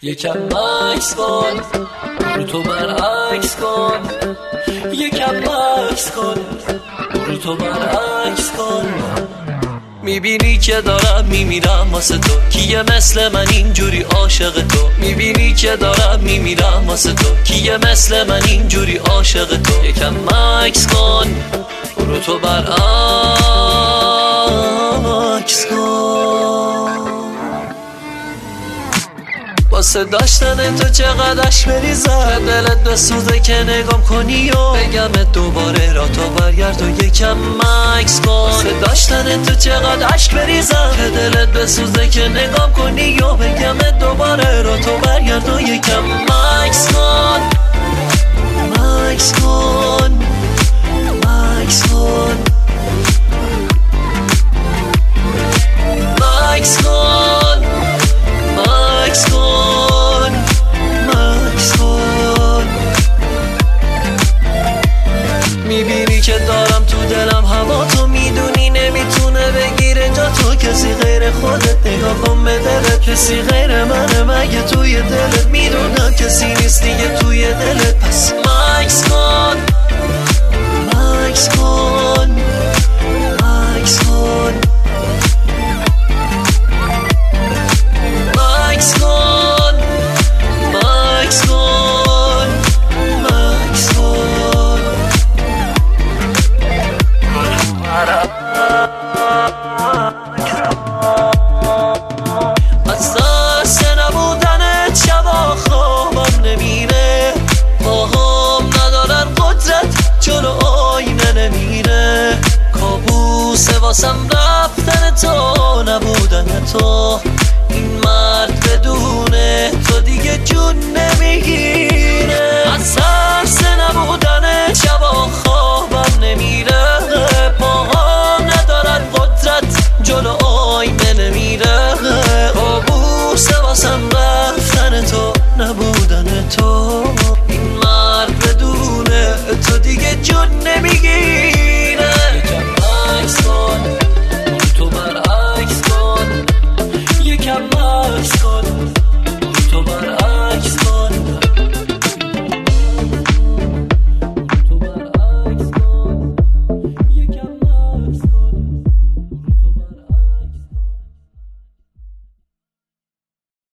یکم مکس کن، برو تو برعکس کن. یکم مکس کن، برو تو برعکس کن. میبینی که دارم میمیرم واسه تو، کیه مثل من اینجوری عاشق تو؟ میبینی که دارم میمیرم واسه تو، کیه مثل من اینجوری عاشق تو؟ یکم مکس کن، برو تو برعکس کن. واسه داشتن تو چقدر اشک بریزم، دلت بسوزه که نگام کنی و بگم دوباره را تو برگرد و یکم مکس کن. واسه داشتن تو چقدر اشک بریزم، دلت بسوزه که نگام کنی و بگم دوباره را تو برگرد و یکم مکس کن. مکس کن، مکس کن، مکس کن، مکس کن، مکس کن. میبینی که دارم تو دلم هوا تو، میدونی نمیتونه بگیره جا تو. کسی غیر خودت نگاه کن به دلت، کسی غیر منه مگه توی دلت؟ میدونم کسی نیست دیگه توی دلت، پس مکس کن. مکس کن، مکس کن، مکس کن، مکس کن، مکس کن. از دست نبودنت شبا خوابم نمیره، پاهام ندارن قدرت جلو آینه نمیره. کابوسه واسم رفتن تو، نبودن تو. این مرد بدونه تو دیگه جون نمیگیره.